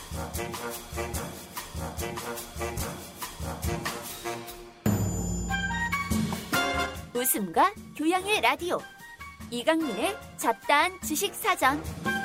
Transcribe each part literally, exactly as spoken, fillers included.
웃음과 교양의 라디오 이강민의 잡다한 지식사전.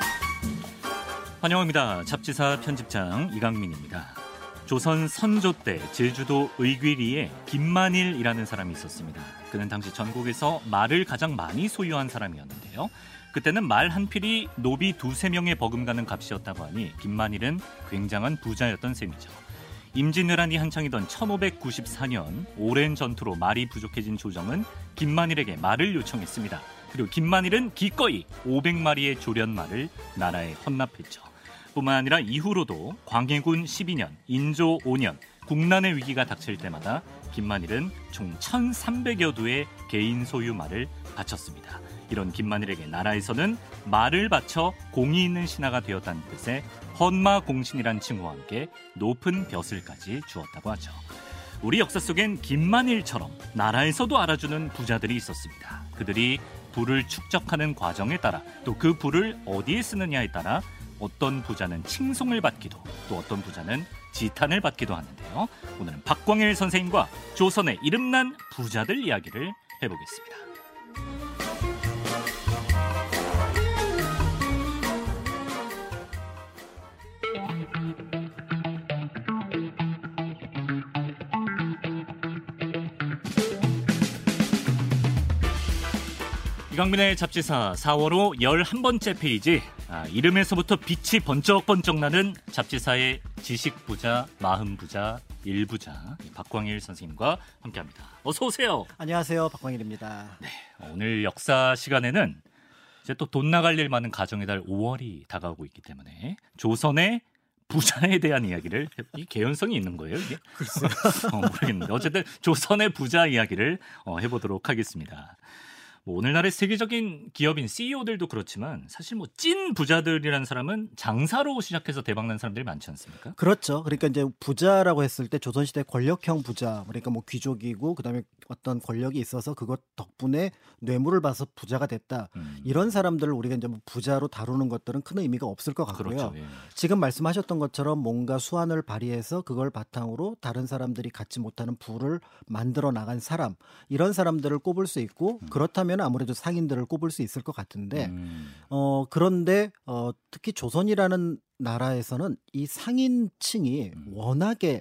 환영합니다. 잡지사 편집장 이강민입니다. 조선 선조 때 제주도 의귀리에 김만일이라는 사람이 있었습니다. 그는 당시 전국에서 말을 가장 많이 소유한 사람이었는데요. 그때는 말 한 필이 노비 두세 명의 버금가는 값이었다고 하니 김만일은 굉장한 부자였던 셈이죠. 임진왜란이 한창이던 천오백구십사 년 오랜 전투로 말이 부족해진 조정은 김만일에게 말을 요청했습니다. 그리고 김만일은 기꺼이 오백 마리의 조련말을 나라에 헌납했죠. 뿐만 아니라 이후로도 광해군 십이 년, 인조 오 년, 국난의 위기가 닥칠 때마다 김만일은 총 천삼백여 두의 개인 소유 말을 바쳤습니다. 이런 김만일에게 나라에서는 말을 바쳐 공이 있는 신하가 되었다는 뜻의 헌마공신이란 칭호와 함께 높은 벼슬까지 주었다고 하죠. 우리 역사 속엔 김만일처럼 나라에서도 알아주는 부자들이 있었습니다. 그들이 부를 축적하는 과정에 따라 또 그 부를 어디에 쓰느냐에 따라 어떤 부자는 칭송을 받기도 또 어떤 부자는 지탄을 받기도 하는데요. 오늘은 박광일 선생님과 조선의 이름난 부자들 이야기를 해보겠습니다. 이강민의 잡지사 사월호 열한 번째 페이지. 아, 이름에서부터 빛이 번쩍번쩍 나는 잡지사의 지식부자, 마흔부자, 일부자 박광일 선생님과 함께합니다. 어서 오세요. 안녕하세요. 박광일입니다. 네, 오늘 역사 시간에는 이제 또 돈 나갈 일 많은 가정의 달 오월이 다가오고 있기 때문에 조선의 부자에 대한 이야기를 이 개연성이 있는 거예요, 이게? 글쎄요. 어, 모르겠는데 어쨌든 조선의 부자 이야기를 어, 해보도록 하겠습니다. 뭐 오늘날의 세계적인 기업인 씨이오들도 그렇지만 사실 뭐 찐 부자들이라는 사람은 장사로 시작해서 대박난 사람들이 많지 않습니까? 그렇죠. 그러니까 이제 부자라고 했을 때 조선시대 권력형 부자, 그러니까 뭐 귀족이고 그다음에 어떤 권력이 있어서 그것 덕분에 뇌물을 봐서 부자가 됐다. 음. 이런 사람들을 우리가 이제 뭐 부자로 다루는 것들은 큰 의미가 없을 것 같고요. 그렇죠. 예. 지금 말씀하셨던 것처럼 뭔가 수완을 발휘해서 그걸 바탕으로 다른 사람들이 갖지 못하는 부를 만들어 나간 사람, 이런 사람들을 꼽을 수 있고 음. 그렇다면 아무래도 상인들을 꼽을 수 있을 것 같은데 음. 어, 그런데 어, 특히 조선이라는 나라에서는 이 상인층이 음. 워낙에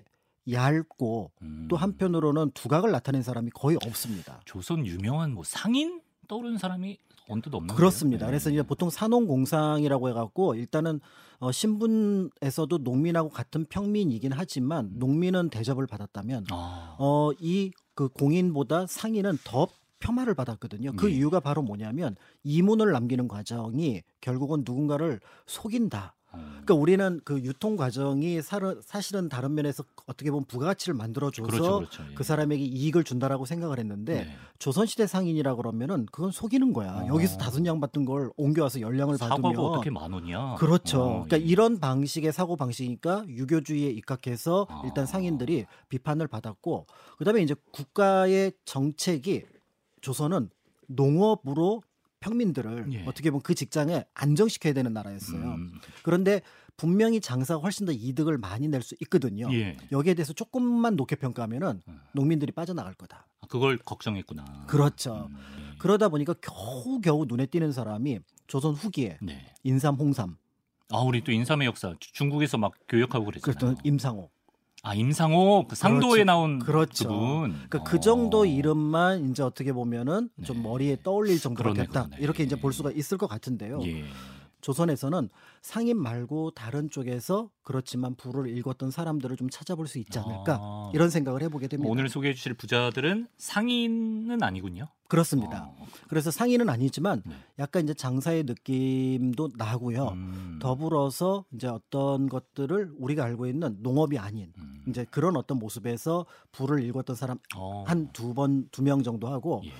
얇고 음. 또 한편으로는 두각을 나타낸 사람이 거의 없습니다. 조선 유명한 뭐 상인 떠오르는 사람이 언뜻 없나요? 그렇습니다. 네. 그래서 이제 보통 산농공상이라고 해갖고 일단은 어, 신분에서도 농민하고 같은 평민이긴 하지만 농민은 대접을 받았다면 아. 어, 이 그 공인보다 상인은 더 폄하를 받았거든요. 그 네. 이유가 바로 뭐냐면 이문을 남기는 과정이 결국은 누군가를 속인다. 그러니까 우리는 그 유통 과정이 사실은 다른 면에서 어떻게 보면 부가가치를 만들어줘서 그렇죠, 그렇죠. 예. 그 사람에게 이익을 준다라고 생각을 했는데 네. 조선시대 상인이라 그러면은 그건 속이는 거야. 어. 여기서 다섯 냥 받던 걸 옮겨와서 열 냥을 받으면 사과가 어떻게 만 원이야? 그렇죠. 어, 그러니까 예. 이런 방식의 사고 방식이니까 유교주의에 입각해서 어. 일단 상인들이 비판을 받았고 그다음에 이제 국가의 정책이 조선은 농업으로 평민들을 예. 어떻게 보면 그 직장에 안정시켜야 되는 나라였어요. 음. 그런데 분명히 장사가 훨씬 더 이득을 많이 낼 수 있거든요. 예. 여기에 대해서 조금만 높게 평가하면은 농민들이 빠져나갈 거다. 그걸 걱정했구나. 그렇죠. 음, 예. 그러다 보니까 겨우겨우 눈에 띄는 사람이 조선 후기에 네. 인삼, 홍삼. 아, 우리 또 인삼의 역사 중국에서 막 교역하고 그랬잖아요. 그랬던 임상옥. 아, 임상옥 그 상도에 그렇죠. 나온 그렇죠. 그분. 그러니까 어. 그 정도 이름만 이제 어떻게 보면은 좀 네. 머리에 떠올릴 정도로 그러네, 됐다. 그러네. 이렇게 이제 볼 수가 있을 것 같은데요. 예. 조선에서는 상인 말고 다른 쪽에서 그렇지만 부를 일궜던 사람들을 좀 찾아볼 수 있지 않을까 아. 이런 생각을 해보게 됩니다. 오늘 소개해 주실 부자들은 상인은 아니군요. 그렇습니다. 어. 그래서 상인은 아니지만 네. 약간 이제 장사의 느낌도 나고요. 음. 더불어서 이제 어떤 것들을 우리가 알고 있는 농업이 아닌 음. 이제 그런 어떤 모습에서 부를 일궜던 사람 어. 한 두 번, 두 명 정도 하고 예.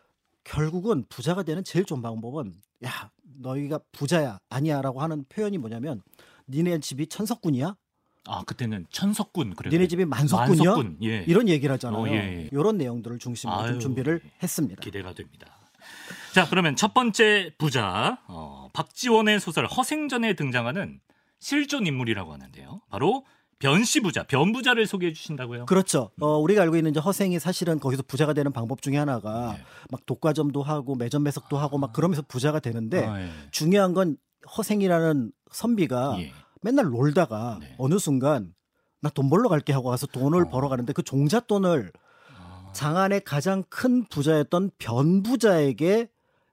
결국은 부자가 되는 제일 좋은 방법은 야 너희가 부자야 아니야라고 하는 표현이 뭐냐면 니네 집이 천석군이야? 아 그때는 천석군 그래. 니네 집이 만석군이야? 만석군, 예. 이런 얘기를 하잖아요. 어, 예, 예. 이런 내용들을 중심으로 좀 아유, 준비를 했습니다. 기대가 됩니다. 자 그러면 첫 번째 부자 어, 박지원의 소설 허생전에 등장하는 실존 인물이라고 하는데요. 바로 변씨 부자, 변부자를 소개해 주신다고요? 그렇죠. 어, 우리가 알고 있는 이제 허생이 사실은 거기서 부자가 되는 방법 중에 하나가 네. 막 독과점도 하고 매점 매석도 하고 막 그러면서 부자가 되는데 아, 예. 중요한 건 허생이라는 선비가 예. 맨날 놀다가 네. 어느 순간 나 돈 벌러 갈게 하고 가서 돈을 어. 벌어 가는데 그 종잣돈을 아, 장안의 가장 큰 부자였던 변부자에게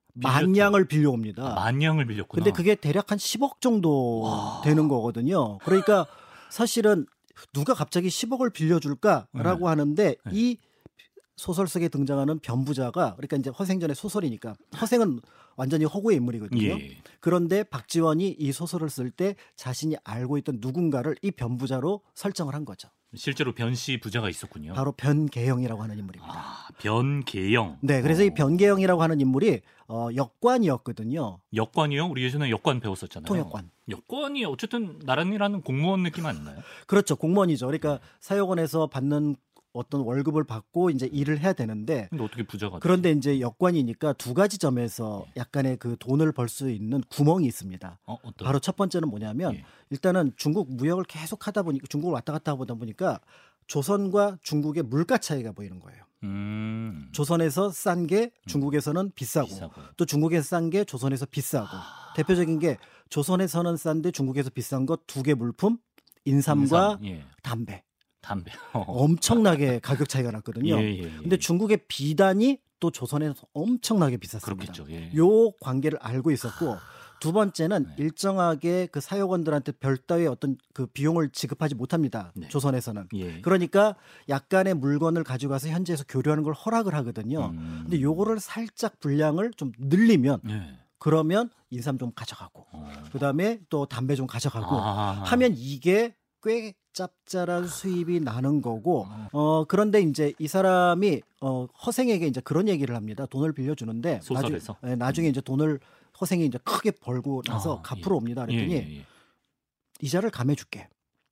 만냥을 빌려옵니다. 아, 만냥을 빌렸구나. 근데 그게 대략 한 십억 정도 와. 되는 거거든요. 그러니까 사실은 누가 갑자기 십억을 빌려줄까라고 네. 하는데 네. 이 소설 속에 등장하는 변부자가 그러니까 이제 허생전의 소설이니까 허생은 완전히 허구의 인물이거든요. 예. 그런데 박지원이 이 소설을 쓸 때 자신이 알고 있던 누군가를 이 변부자로 설정을 한 거죠. 실제로 변씨 부자가 있었군요. 바로 변계영이라고 하는 인물입니다. 아, 변계영. 네, 그래서 어. 이 변계영이라고 하는 인물이 어, 역관이었거든요. 역관이요? 우리 예전에 역관 배웠었잖아요. 통역관. 역관이 어쨌든 나란히라는 공무원 느낌 아닌가요? 그렇죠, 공무원이죠. 그러니까 사역원에서 받는 어떤 월급을 받고 이제 일을 해야 되는데 근데 어떻게 부자가 되지? 그런데 이제 역관이니까 두 가지 점에서 약간의 그 돈을 벌 수 있는 구멍이 있습니다. 어, 어떤? 바로 첫 번째는 뭐냐면 예. 일단은 중국 무역을 계속 하다 보니까 중국을 왔다 갔다 하다 보니까 조선과 중국의 물가 차이가 보이는 거예요. 음. 조선에서 싼 게 중국에서는 비싸고, 비싸고. 또 중국에서 싼 게 조선에서 비싸고 아. 대표적인 게 조선에서는 싼데 중국에서 비싼 거 두 개 물품 인삼과 인삼, 예. 담배 담배. 엄청나게 가격 차이가 났거든요. 예, 예, 예. 근데 중국의 비단이 또 조선에서 엄청나게 비쌌습니다. 그렇겠죠. 예. 요 관계를 알고 있었고 두 번째는 네. 일정하게 그 사역원들한테 별도의 어떤 그 비용을 지급하지 못합니다. 네. 조선에서는. 예. 그러니까 약간의 물건을 가지고 가서 현지에서 교류하는 걸 허락을 하거든요. 음. 근데 요거를 살짝 분량을 좀 늘리면 예. 그러면 인삼 좀 가져가고 어. 그다음에 또 담배 좀 가져가고 아. 하면 이게 꽤 짭짤한 수입이 나는 거고 어 그런데 이제 이 사람이 어 허생에게 이제 그런 얘기를 합니다. 돈을 빌려주는데 소설에서? 나중, 예, 나중에 이제 돈을 허생이 이제 크게 벌고 나서 아, 갚으러 예. 옵니다. 그랬더니 예, 예, 예. 이자를 감해줄게.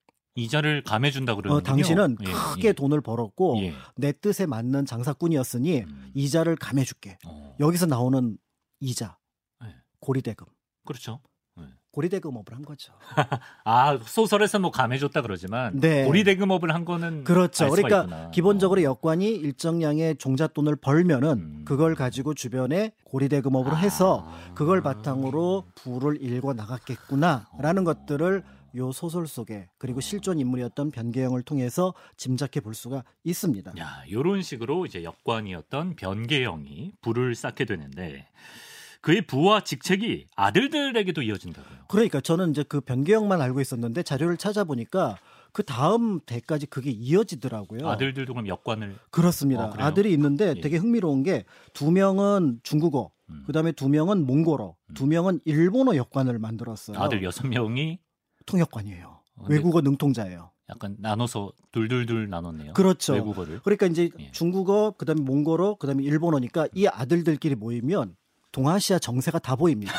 이자를 감해준다 어, 그러는군요. 당신은 예, 크게 예. 돈을 벌었고 예. 내 뜻에 맞는 장사꾼이었으니 음. 이자를 감해줄게. 어. 여기서 나오는 이자 예. 고리대금. 그렇죠. 예. 고리대금업을 한 거죠. 아 소설에서 뭐 감해줬다 그러지만 네. 고리대금업을 한 거는 그렇죠. 알 수가 그러니까 있구나. 기본적으로 어. 역관이 일정량의 종잣돈을 벌면은 음. 그걸 가지고 주변에 고리대금업으로 아. 해서 그걸 바탕으로 부를 일궈 나갔겠구나라는 어. 것들을 요 소설 속에 그리고 실존 인물이었던 변계영을 통해서 짐작해 볼 수가 있습니다. 야, 이런 식으로 이제 역관이었던 변계영이 부를 쌓게 되는데 그의 부와 직책이 아들들에게도 이어진다고요. 그러니까 저는 이제 그 변계영만 알고 있었는데 자료를 찾아보니까 그 다음 대까지 그게 이어지더라고요. 아들들도 그럼 역관을 그렇습니다. 어, 그래요? 아들이 있는데 예. 되게 흥미로운 게 두 명은 중국어, 음. 그다음에 두 명은 몽골어, 음. 두 명은 일본어 역관을 만들었어요. 아들 여섯 명이 통역관이에요. 어, 근데 외국어 능통자예요. 약간 나눠서 둘둘둘 나눴네요. 그렇죠. 외국어를. 그러니까 이제 예. 중국어, 그다음에 몽골어, 그다음에 일본어니까 이 아들들끼리 모이면 동아시아 정세가 다 보입니다.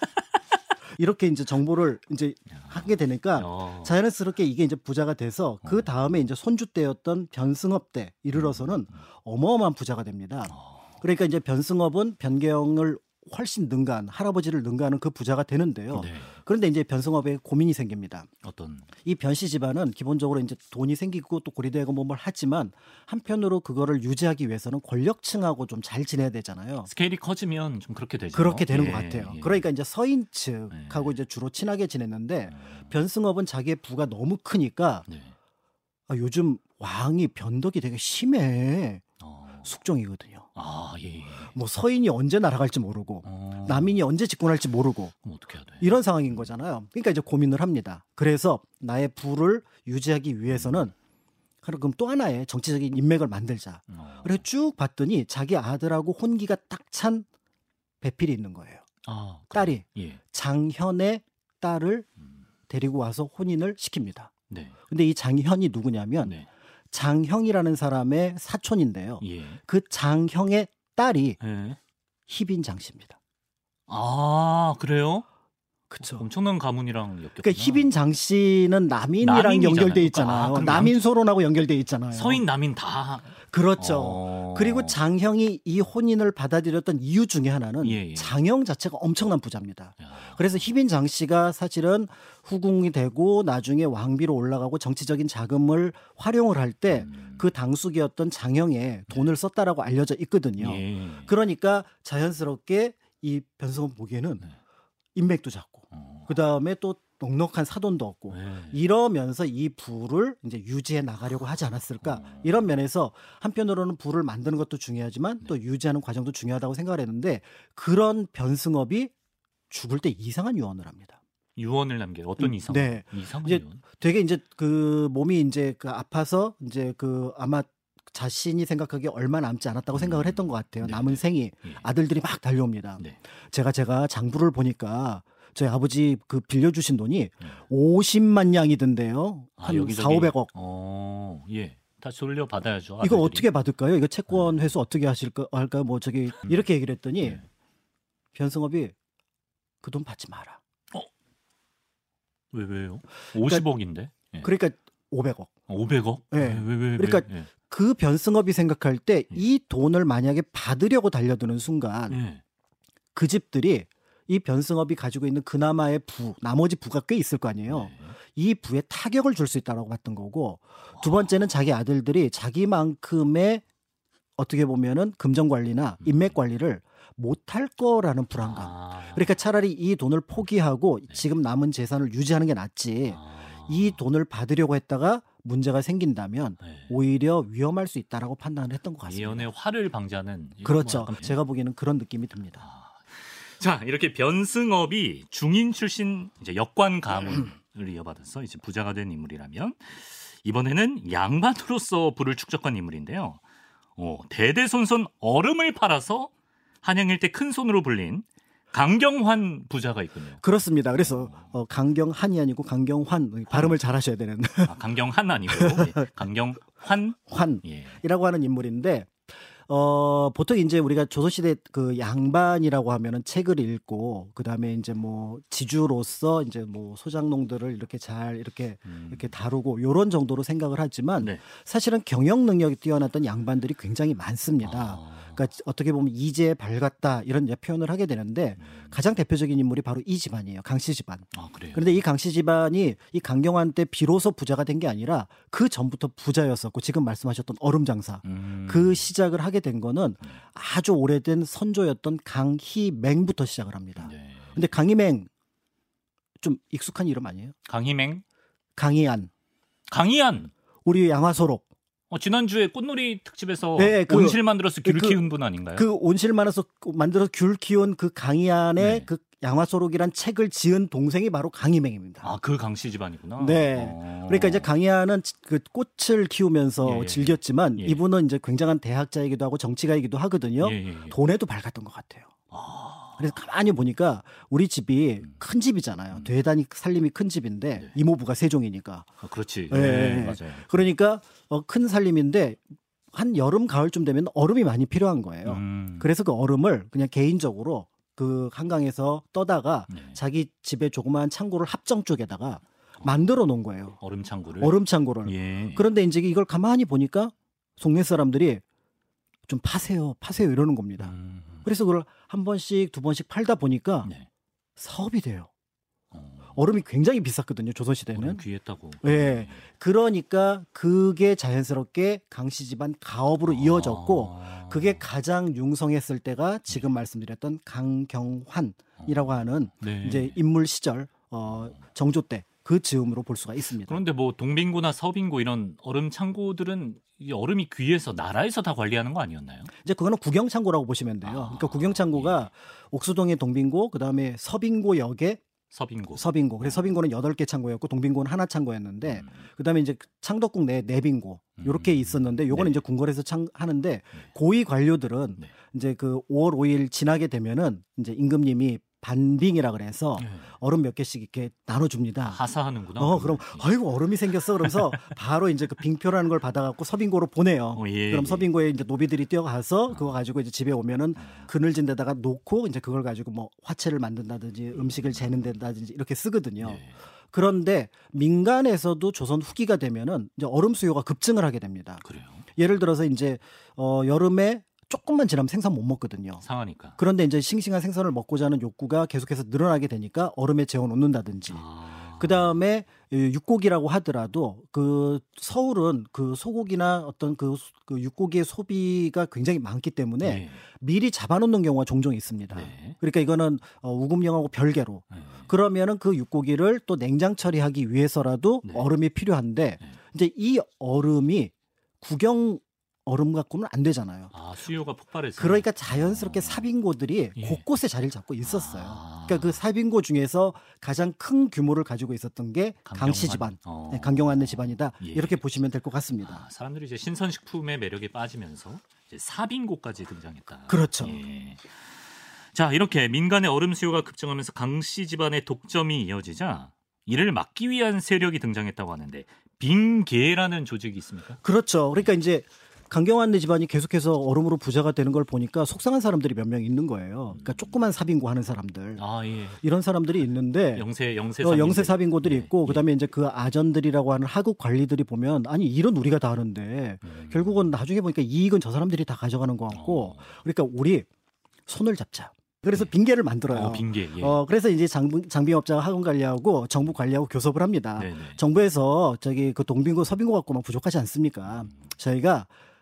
이렇게 이제 정보를 이제 하게 되니까 어. 자연스럽게 이게 이제 부자가 돼서 그 다음에 이제 손주 때였던 변승업 때 이르러서는 어마어마한 부자가 됩니다. 어. 그러니까 이제 변승업은 변계영을 훨씬 능가한 할아버지를 능가하는 그 부자가 되는데요. 네. 그런데 이제 변승업에 고민이 생깁니다. 어떤 이 변씨 집안은 기본적으로 이제 돈이 생기고 또 고리대금업을 하지만 한편으로 그거를 유지하기 위해서는 권력층하고 좀 잘 지내야 되잖아요. 스케일이 커지면 좀 그렇게 되죠. 그렇게 되는 예, 것 같아요. 예. 그러니까 이제 서인 측하고 예. 이제 주로 친하게 지냈는데 음. 변승업은 자기의 부가 너무 크니까 네. 아, 요즘 왕이 변덕이 되게 심해. 어. 숙종이거든요. 아, 예. 예. 뭐 서인이 언제 날아갈지 모르고 어. 남인이 언제 집권할지 모르고 그럼 어떻게 해야 돼? 이런 상황인 거잖아요. 그러니까 이제 고민을 합니다. 그래서 나의 부를 유지하기 위해서는 그럼 또 하나의 정치적인 인맥을 만들자. 어. 그래서 쭉 봤더니 자기 아들하고 혼기가 딱 찬 배필이 있는 거예요. 아, 딸이 예. 장현의 딸을 음. 데리고 와서 혼인을 시킵니다. 네. 근데 이 장현이 누구냐면 네. 장형이라는 사람의 사촌인데요. 예. 그 장형의 딸이 예. 희빈장 씨입니다. 아, 그래요? 그렇죠. 엄청난 가문이랑 엮였구나. 그러니까 희빈장 씨는 남인이랑 남인이잖아요. 연결돼 그러니까, 있잖아요. 아, 그럼 남인 소론하고 연결돼 있잖아요. 서인 남인 다 그렇죠. 어. 그리고 장형이 이 혼인을 받아들였던 이유 중에 하나는 예, 예. 장형 자체가 엄청난 부자입니다. 야. 그래서 희빈 장 씨가 사실은 후궁이 되고 나중에 왕비로 올라가고 정치적인 자금을 활용을 할 때 그 음. 당숙이었던 장형에 돈을 썼다라고 알려져 있거든요. 예. 그러니까 자연스럽게 이 변승업 보기에는 네. 인맥도 작고 어. 그 다음에 또 넉넉한 사돈도 없고 네. 이러면서 이 부를 이제 유지해 나가려고 하지 않았을까 어. 이런 면에서 한편으로는 부를 만드는 것도 중요하지만 네. 또 유지하는 과정도 중요하다고 생각을 했는데 그런 변승업이 죽을 때 이상한 유언을 합니다. 유언을 남겨 어떤 음, 이상? 네. 이상한 이제 유언. 되게 이제 그 몸이 이제 그 아파서 이제 그 아마 자신이 생각하기에 얼마 남지 않았다고 생각을 했던 것 같아요. 네, 남은 네. 생이 예. 아들들이 막 달려옵니다. 네. 제가 제가 장부를 보니까 저희 아버지 그 빌려주신 돈이 네. 오십만 양이던데요. 아, 한 여기저기- 사오백억. 어, 예. 다시 돌려 받아야죠. 이거 아들들이. 어떻게 받을까요? 이거 채권 회수 어떻게 하실까 할까요? 뭐 저기 이렇게 얘기를 했더니 네. 변승업이 그 돈 받지 마라. 왜 왜요? 오십억인데. 예. 그러니까 오백억. 오백억? 네. 왜, 왜, 왜, 그러니까 왜? 그 변승업이 생각할 때 예. 이 돈을 만약에 받으려고 달려드는 순간 예. 그 집들이 이 변승업이 가지고 있는 그나마의 부, 나머지 부가 꽤 있을 거 아니에요. 네. 이 부에 타격을 줄 수 있다라고 봤던 거고 두 번째는 자기 아들들이 자기만큼의 어떻게 보면은 금전 관리나 인맥 관리를 못할 거라는 불안감. 아. 그러니까 차라리 이 돈을 포기하고 네. 지금 남은 재산을 유지하는 게 낫지. 아. 이 돈을 받으려고 했다가 문제가 생긴다면 네. 오히려 위험할 수 있다라고 판단을 했던 것 같습니다. 예언의 화를 방지하는. 이거 그렇죠. 뭐 약간- 제가 보기에는 그런 느낌이 듭니다. 아. 자, 이렇게 변승업이 중인 출신 이제 역관 가문을 이어받아서 이제 부자가 된 인물이라면 이번에는 양반으로서 부를 축적한 인물인데요. 어, 대대손손 얼음을 팔아서 한양 일대 큰 손으로 불린 강경환 부자가 있군요. 그렇습니다. 그래서 어, 강경한이 아니고 강경환 발음을 잘 하셔야 되는 아, 강경한 아니고 예, 강경환 예. 환이라고 하는 인물인데 어, 보통 이제 우리가 조선시대 그 양반이라고 하면은 책을 읽고 그 다음에 이제 뭐 지주로서 이제 뭐 소장농들을 이렇게 잘 이렇게 음. 이렇게 다루고 요런 정도로 생각을 하지만 네. 사실은 경영 능력이 뛰어났던 양반들이 굉장히 많습니다. 아. 그러니까 어떻게 보면 이제에 밝았다 이런 이제 표현을 하게 되는데 음. 가장 대표적인 인물이 바로 이 집안이에요. 강씨 집안. 아, 그래요. 그런데 이 강씨 집안이 이 강경환 때 비로소 부자가 된 게 아니라 그 전부터 부자였었고 지금 말씀하셨던 얼음 장사 음. 그 시작을 하게 된 거는 아주 오래된 선조였던 강희맹부터 시작을 합니다. 네. 근데 강희맹 좀 익숙한 이름 아니에요? 강희맹, 강희안 강희안. 우리 양화소록 어, 지난주에 꽃놀이 특집에서 네, 그- 온실 만들어서 귤 그- 키운 분 아닌가요? 그 온실만에서 만들어서 귤 키운 그 강희안의 네. 그 양화소록이란 책을 지은 동생이 바로 강희맹입니다. 아, 그 강씨 집안이구나. 네. 어. 그러니까 이제 강희안은 그 꽃을 키우면서 예, 예. 즐겼지만 예. 이분은 이제 굉장한 대학자이기도 하고 정치가이기도 하거든요. 예, 예, 예. 돈에도 밝았던 것 같아요. 아. 그래서 가만히 보니까 우리 집이 음. 큰 집이잖아요. 음. 대단히 살림이 큰 집인데 네. 이모부가 세종이니까. 아, 그렇지. 예, 네, 예. 맞아요. 그러니까 어, 큰 살림인데 한 여름 가을쯤 되면 얼음이 많이 필요한 거예요. 음. 그래서 그 얼음을 그냥 개인적으로 그 한강에서 떠다가 네. 자기 집에 조그마한 창고를 합정 쪽에다가 만들어 놓은 거예요. 얼음 창고를. 얼음 창고를. 예. 그런데 이제 이걸 가만히 보니까 동네 사람들이 좀 파세요, 파세요 이러는 겁니다. 음. 그래서 그걸 한 번씩 두 번씩 팔다 보니까 네. 사업이 돼요. 어. 얼음이 굉장히 비쌌거든요, 얼음 조선시대는. 귀했다고. 예. 그러니까 그게 자연스럽게 강씨 집안 가업으로 이어졌고 아. 그게 가장 융성했을 때가 지금 말씀드렸던 강경환이라고 하는 네. 이제 인물 시절 어, 정조 때 그 즈음으로 볼 수가 있습니다. 그런데 뭐 동빙고나 서빙고 이런 얼음 창고들은 이 얼음이 귀해서 나라에서 다 관리하는 거 아니었나요? 이제 그거는 구경창고라고 보시면 돼요. 아, 그러니까 구경창고가 옥수동의 동빙고, 그다음에 서빙고역에 서빙고. 서빙고. 그래서 서빙고는 여덟 개 창고였고 동빙고는 하나 창고였는데 음. 그다음에 이제 창덕궁 내 내빙고 요렇게 음. 있었는데 요거는 네. 이제 궁궐에서 창 하는데 고위 관료들은 네. 이제 그 오월 오일 지나게 되면은 이제 임금님이 반빙이라 그래서 예. 얼음 몇 개씩 이렇게 나눠줍니다. 하사하는구나. 어, 그럼 아이고 얼음이 생겼어 그러면서 바로 이제 그 빙표라는 걸 받아갖고 서빙고로 보내요. 어, 예, 그럼 예. 서빙고에 이제 노비들이 뛰어가서 그거 가지고 이제 집에 오면은 그늘진 데다가 놓고 이제 그걸 가지고 뭐 화채를 만든다든지 음식을 재는 데다든지 이렇게 쓰거든요. 예. 그런데 민간에서도 조선 후기가 되면은 이제 얼음 수요가 급증을 하게 됩니다. 그래요. 예를 들어서 이제 어, 여름에 조금만 지나면 생선 못 먹거든요. 상하니까. 그런데 이제 싱싱한 생선을 먹고자 하는 욕구가 계속해서 늘어나게 되니까 얼음에 재워 놓는다든지. 아. 그 다음에 육고기라고 하더라도 그 서울은 그 소고기나 어떤 그, 그 육고기의 소비가 굉장히 많기 때문에 네. 미리 잡아놓는 경우가 종종 있습니다. 네. 그러니까 이거는 어, 우금령하고 별개로 네. 그러면은 그 육고기를 또 냉장 처리하기 위해서라도 네. 얼음이 필요한데 네. 이제 이 얼음이 국영 얼음 갖고는 안 되잖아요. 아, 수요가 폭발해서. 그러니까 자연스럽게 삽인고들이 예. 곳곳에 자리를 잡고 있었어요. 아. 그러니까 그 삽인고 중에서 가장 큰 규모를 가지고 있었던 게 강경환. 강씨 집안, 어. 네, 강경환네 집안이다. 예. 이렇게 보시면 될 것 같습니다. 아, 사람들이 이제 신선식품의 매력에 빠지면서 이제 사빙고까지 등장했다. 그렇죠. 예. 자, 이렇게 민간의 얼음 수요가 급증하면서 강씨 집안의 독점이 이어지자 이를 막기 위한 세력이 등장했다고 하는데 빙계라는 조직이 있습니까? 그렇죠. 그러니까 이제 강경환네 집안이 계속해서 얼음으로 부자가 되는 걸 보니까 속상한 사람들이 몇 명 있는 거예요. 그러니까 조그만 삽인고 하는 사람들. 아, 예. 이런 사람들이 있는데 영세 영세 어, 영세 삽인고들이 예, 있고 예. 그다음에 이제 그 아전들이라고 하는 하급 관리들이 보면 아니 일은 우리가 다 하는데 음. 결국은 나중에 보니까 이익은 저 사람들이 다 가져가는 것 같고 어. 그러니까 우리 손을 잡자. 그래서 빙계를 만들어요. 어, 빙계. 예. 어, 그래서 이제 장비, 장빙업자가 학원 관리하고 정부 관리하고 교섭을 합니다. 네네. 정부에서 저기 그 동빙고 서빙고 갖고만 부족하지 않습니까? 음. 저희가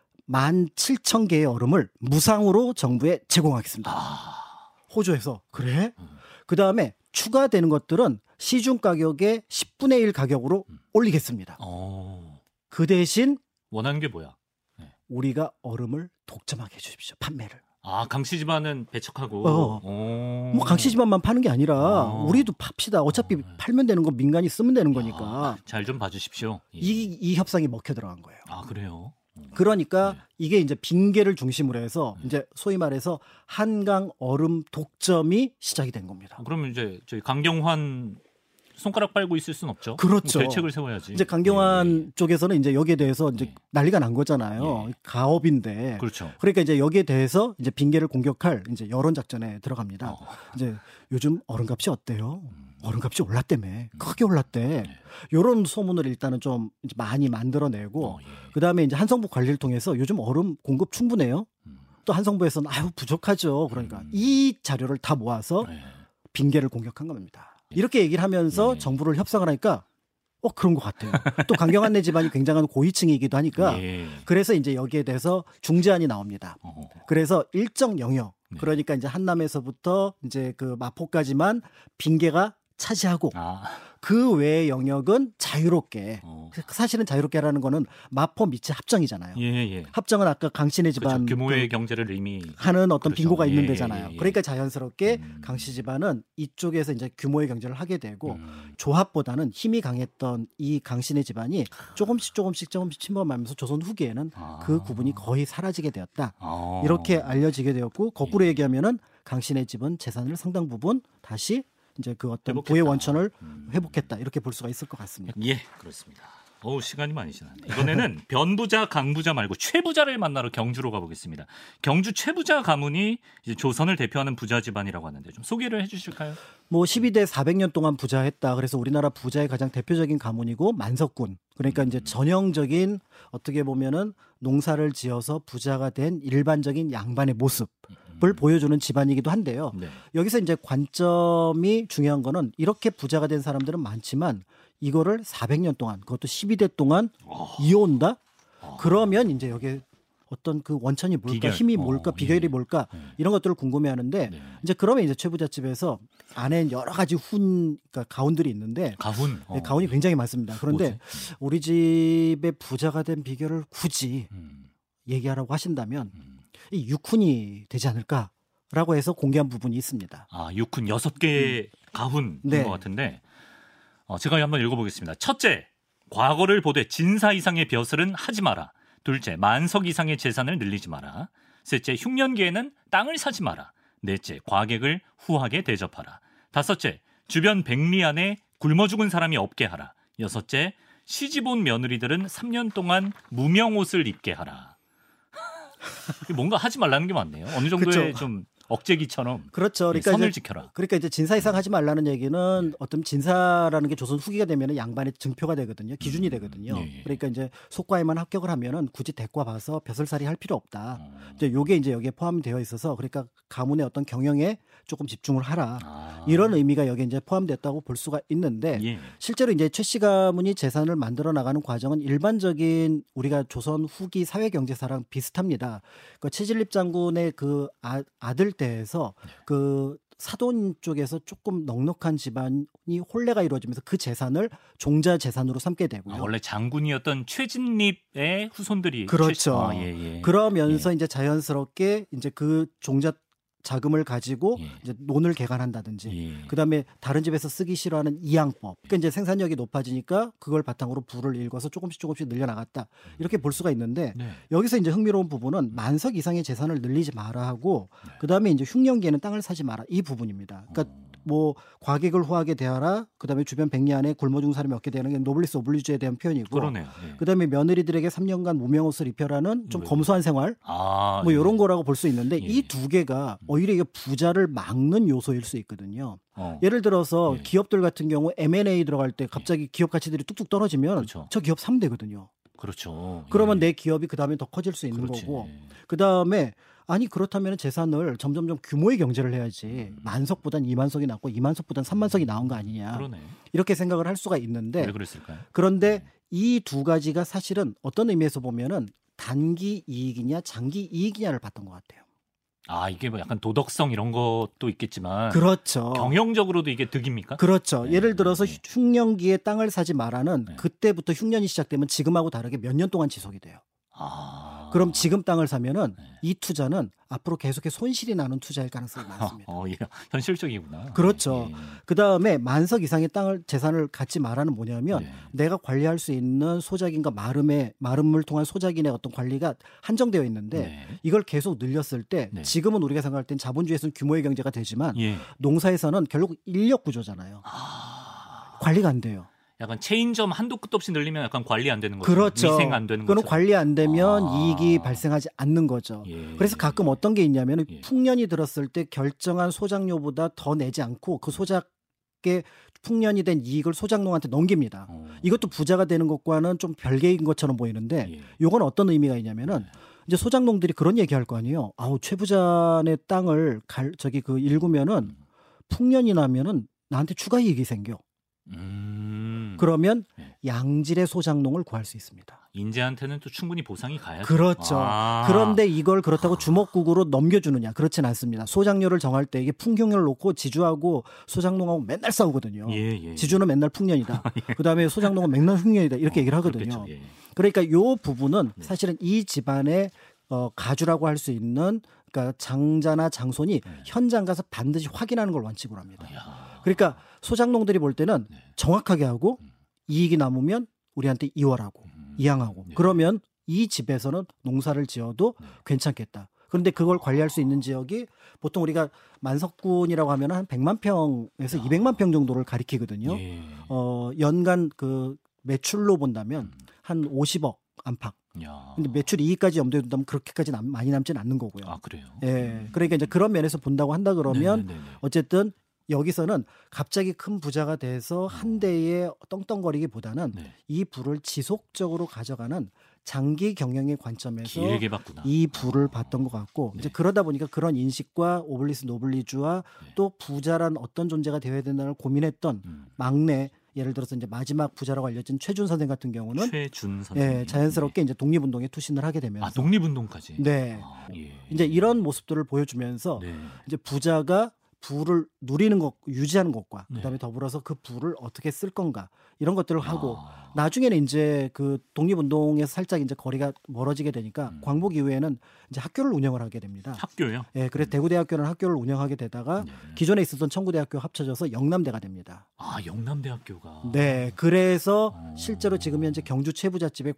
만 칠천 개의 얼음을 무상으로 정부에 제공하겠습니다. 아. 호주에서 그래? 음. 그 다음에 추가되는 것들은 시중 가격의 십분의 일 가격으로 음. 올리겠습니다. 어. 그 대신 원하는 게 뭐야? 우리가 얼음을 독점하게 해주십시오. 판매를. 아, 강씨 집안은 배척하고. 어. 오. 뭐 강씨 집안만 파는 게 아니라 어. 우리도 팝시다. 어차피 어. 팔면 되는 거 민간이 쓰면 되는 거니까. 아, 잘 좀 봐주십시오. 예. 이, 이 협상이 먹혀 들어간 거예요. 아, 그래요? 그러니까 네. 이게 이제 빙계를 중심으로 해서 이제 소위 말해서 한강 얼음 독점이 시작이 된 겁니다. 아, 그러면 이제 저희 강경환 손가락 빨고 있을 순 없죠. 그렇죠. 대책을 세워야지. 이제 강경환 예. 쪽에서는 이제 여기에 대해서 이제 예. 난리가 난 거잖아요. 예. 가업인데. 그렇죠. 그러니까 이제 여기에 대해서 이제 빙계를 공격할 이제 여론 작전에 들어갑니다. 어. 이제 요즘 얼음값이 어때요? 음. 얼음값이 올랐다며. 크게 올랐대. 이런 소문을 일단은 좀 이제 많이 만들어내고 어, 예. 그다음에 이제 한성부 관리를 통해서 요즘 얼음 공급 충분해요. 음. 또 한성부에서는 아유 부족하죠. 그러니까 음. 이 자료를 다 모아서 예. 빙계를 공격한 겁니다. 이렇게 얘기를 하면서 예. 정부를 협상을 하니까 어 그런 것 같아요. 또 강경환네 집안이 굉장한 고위층이기도 하니까 예. 그래서 이제 여기에 대해서 중재안이 나옵니다. 어. 그래서 일정 영역 네. 그러니까 이제 한남에서부터 이제 그 마포까지만 빙계가 차지하고 아. 그 외의 영역은 자유롭게 어. 사실은 자유롭게라는 거는 마포 밑이 합정이잖아요. 예, 예. 합정은 아까 강신의 그렇죠. 집안 규모의 그 경제를 이미 하는 어떤 그렇죠. 빙고가 예, 있는 예, 데잖아요. 예, 예. 그러니까 자연스럽게 음. 강씨 집안은 이쪽에서 이제 규모의 경제를 하게 되고 음. 조합보다는 힘이 강했던 이 강신의 집안이 조금씩 조금씩 조금씩 침범하면서 조선 후기에는 아. 그 구분이 거의 사라지게 되었다. 아. 이렇게 알려지게 되었고 거꾸로 예. 얘기하면은 강신의 집은 재산을 상당 부분 다시 이제 그 어떤 회복했다. 부의 원천을 음. 회복했다 이렇게 볼 수가 있을 것 같습니다. 예, 그렇습니다. 어우, 시간이 많이 지났네. 이번에는 변부자, 강부자 말고 최부자를 만나러 경주로 가보겠습니다. 경주 최부자 가문이 이제 조선을 대표하는 부자 집안이라고 하는데 좀 소개를 해주실까요? 뭐 십이 대 사백 년 동안 부자했다. 그래서 우리나라 부자의 가장 대표적인 가문이고 만석군. 그러니까 이제 전형적인 어떻게 보면은 농사를 지어서 부자가 된 일반적인 양반의 모습을 보여주는 집안이기도 한데요. 네. 여기서 이제 관점이 중요한 거는 이렇게 부자가 된 사람들은 많지만 이거를 사백 년 동안 그것도 십이 대 동안 어. 이어온다? 어. 그러면 이제 여기에 어떤 그 원천이 뭘까, 비결. 힘이 뭘까, 어, 비결이 예. 뭘까 네. 이런 것들을 궁금해하는데 네. 이제 그러면 이제 최부잣집에서 안에 여러 가지 훈 그러니까 가훈들이 있는데 가훈. 어. 네, 가훈이 굉장히 많습니다. 그런데 뭐지? 우리 집의 부자가 된 비결을 굳이 음. 얘기하라고 하신다면 음. 이 육훈이 되지 않을까라고 해서 공개한 부분이 있습니다. 아, 육훈 여섯 개의 가훈인 네. 것 같은데 어, 제가 한번 읽어보겠습니다. 첫째, 과거를 보되 진사 이상의 벼슬은 하지 마라. 둘째, 만석 이상의 재산을 늘리지 마라. 셋째, 흉년기에는 땅을 사지 마라. 넷째, 과객을 후하게 대접하라. 다섯째, 주변 백리 안에 굶어 죽은 사람이 없게 하라. 여섯째, 시집 온 며느리들은 삼 년 동안 무명 옷을 입게 하라. 뭔가 하지 말라는 게 많네요. 어느 정도의 그쵸. 좀 억제기처럼 그렇죠. 그러니까 선을 이제, 지켜라. 그러니까 이제 진사 이상 하지 말라는 얘기는 어떤 진사라는 게 조선 후기가 되면 양반의 증표가 되거든요. 기준이 되거든요. 예. 그러니까 이제 속과에만 합격을 하면은 굳이 대과 봐서 벼슬살이 할 필요 없다. 어. 이제 요게 이제 여기에 포함되어 있어서 그러니까 가문의 어떤 경영에 조금 집중을 하라. 아. 이런 의미가 여기에 이제 포함됐다고 볼 수가 있는데 예. 실제로 이제 최씨 가문이 재산을 만들어 나가는 과정은 일반적인 우리가 조선 후기 사회 경제사랑 비슷합니다. 그 최진립 장군의 그 아, 아들 때에서 그 사돈 쪽에서 조금 넉넉한 집안이 혼례가 이루어지면서 그 재산을 종자 재산으로 삼게 되고요. 아, 원래 장군이었던 최진립의 후손들이 그렇죠. 최... 아, 예, 예. 그러면서 예. 이제 자연스럽게 이제 그 종자 자금을 가지고 예. 이제 논을 개간한다든지 예. 그다음에 다른 집에서 쓰기 싫어하는 이양법. 그러니까 이제 생산력이 높아지니까 그걸 바탕으로 부를 일궈서 조금씩 조금씩 늘려나갔다. 이렇게 볼 수가 있는데 네. 여기서 이제 흥미로운 부분은 만석 이상의 재산을 늘리지 마라 하고 그다음에 이제 흉년기에는 땅을 사지 마라. 이 부분입니다. 그러니까 어. 뭐 과객을 후하게 대하라. 그다음에 주변 백리 안에 굶어 죽은 사람이 없게 되는 게 노블리스 오블리주에 대한 표현이고 그러네요. 예. 그다음에 며느리들에게 삼 년간 무명옷을 입혀라는 좀 네. 검소한 생활 아, 뭐 예. 이런 거라고 볼 수 있는데 예. 이 두 개가 오히려 이게 부자를 막는 요소일 수 있거든요. 어. 예를 들어서 예. 기업들 같은 경우 엠 앤 에이 들어갈 때 갑자기 기업 가치들이 뚝뚝 떨어지면 그렇죠. 저 기업 사면 되거든요. 그렇죠. 그러면 예. 내 기업이 그다음에 더 커질 수 있는 그렇지. 거고 그다음에 아니 그렇다면 재산을 점점점 규모의 경제를 해야지 음. 만석보단 이만석이 낫고 이만석보단 삼만석이 나온 거 아니냐 그러네. 이렇게 생각을 할 수가 있는데 왜 그랬을까요? 그런데 이 두 가지가 사실은 어떤 의미에서 보면은 단기 이익이냐 장기 이익이냐를 봤던 것 같아요. 아, 이게 뭐 약간 도덕성 이런 것도 있겠지만 그렇죠. 경영적으로도 이게 득입니까? 그렇죠. 네. 예를 들어서 네. 흉년기에 땅을 사지 마라는 네. 그때부터 흉년이 시작되면 지금하고 다르게 몇 년 동안 지속이 돼요. 아. 그럼 지금 땅을 사면은 네. 이 투자는 앞으로 계속해 손실이 나는 투자일 가능성이 많습니다. 어, 예. 현실적이구나. 그렇죠. 예. 그 다음에 만석 이상의 땅을 재산을 갖지 마라는 뭐냐면 네. 내가 관리할 수 있는 소작인과 마름의 마름을 통한 소작인의 어떤 관리가 한정되어 있는데 네. 이걸 계속 늘렸을 때 네. 지금은 우리가 생각할 땐 자본주의에서는 규모의 경제가 되지만 예. 농사에서는 결국 인력 구조잖아요. 아. 관리가 안 돼요. 약간 체인점 한도 끝도 없이 늘리면 약간 관리 안 되는 거죠. 그렇죠. 위생 안 되는 그거는 거죠. 관리 안 되면 아. 이익이 발생하지 않는 거죠. 예. 그래서 가끔 어떤 게 있냐면 예. 풍년이 들었을 때 결정한 소작료보다 더 내지 않고 그 소작의 풍년이 된 이익을 소작농한테 넘깁니다. 어. 이것도 부자가 되는 것과는 좀 별개인 것처럼 보이는데 예. 요건 어떤 의미가 있냐면은 이제 소작농들이 그런 얘기할 거 아니에요. 아우 최부자의 땅을 갈 저기 그 일구면은 풍년이 나면은 나한테 추가 이익이 생겨. 음. 그러면 예. 양질의 소작농을 구할 수 있습니다. 인재한테는 또 충분히 보상이 가야죠. 그렇죠. 아. 그런데 이걸 그렇다고 주먹국으로 넘겨주느냐? 그렇진 않습니다. 소작료를 정할 때 이게 풍경을 놓고 지주하고 소작농하고 맨날 싸우거든요. 예, 예. 지주는 맨날 풍년이다. 그다음에 소작농은 맨날 흉년이다. 이렇게 어, 얘기를 하거든요. 그렇겠죠. 예. 그러니까 요 부분은 네. 사실은 이 집안의 어, 가주라고 할 수 있는 그러니까 장자나 장손이 네. 현장 가서 반드시 확인하는 걸 원칙으로 합니다. 야. 그러니까 소작농들이 볼 때는 네. 정확하게 하고 음. 이익이 남으면 우리한테 이월하고 음. 이양하고 네. 그러면 이 집에서는 농사를 지어도 네. 괜찮겠다. 그런데 그걸 관리할 수 있는 지역이 보통 우리가 만석군이라고 하면 한 백만 평에서 야. 이백만 평 정도를 가리키거든요. 예. 어, 연간 그 매출로 본다면 한 오십억 안팎. 야. 근데 매출 이익까지 염두에 둔다면 그렇게까지 남, 많이 남지는 않는 거고요. 아, 그래요. 예. 그러니까 이제 그런 면에서 본다고 한다 그러면 네, 네, 네, 네. 어쨌든 여기서는 갑자기 큰 부자가 돼서 한 대에 떵떵거리기보다는 네. 이 부를 지속적으로 가져가는 장기 경영의 관점에서 길게 봤구나. 이 부를 봤던 것 같고 네. 이제 그러다 보니까 그런 인식과 오블리스 노블리주와 네. 또 부자란 어떤 존재가 되어야 된다를 고민했던 음. 막내 예를 들어서 이제 마지막 부자라고 알려진 최준 선생 같은 경우는 최준 선생. 예, 자연스럽게 이제 독립운동에 투신을 하게 되면서 아, 독립운동까지. 네. 아, 예. 이제 이런 모습들을 보여주면서 네. 이제 부자가 부를 누리는 것, 유지하는 것과 네. 그다음에 더불어서 그 부를 어떻게 쓸 건가 이런 것들을 하고 아. 나중에는 이제 그 독립운동에서 살짝 이제 거리가 멀어지게 되니까 음. 광복 이후에는 이제 학교를 운영을 하게 됩니다. 학교요? 예, 그래서 대구대학교는 학교를 운영하게 되다가 네. 기존에 있었던 청구대학교 합쳐져서 영남대가 됩니다. 아, 영남대학교가. 네, 그래서 어. 실제로 지금 현재 경주 최부잣집의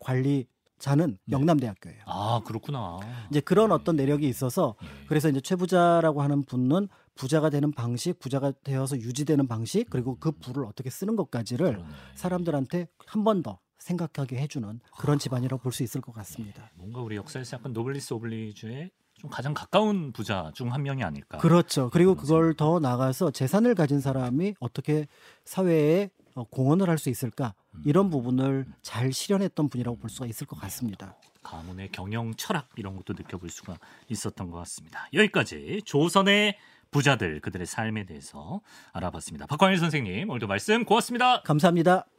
관리자는 네. 영남대학교예요. 아, 그렇구나. 이제 그런 어떤 내력이 있어서 예. 그래서 이제 최부자라고 하는 분은 부자가 되는 방식, 부자가 되어서 유지되는 방식, 그리고 그 부를 어떻게 쓰는 것까지를 그러네. 사람들한테 한 번 더 생각하게 해주는 그런 집안이라고 볼 수 있을 것 같습니다. 뭔가 우리 역사에서 약간 노블리스 오블리주의 좀 가장 가까운 부자 중 한 명이 아닐까. 그렇죠. 그리고 그걸 더 나아가서 재산을 가진 사람이 어떻게 사회에 공헌을 할 수 있을까? 이런 부분을 잘 실현했던 분이라고 볼 수가 있을 것 같습니다. 가문의 경영 철학 이런 것도 느껴볼 수가 있었던 것 같습니다. 여기까지 조선의 부자들 그들의 삶에 대해서 알아봤습니다. 박광일 선생님 오늘도 말씀 고맙습니다. 감사합니다.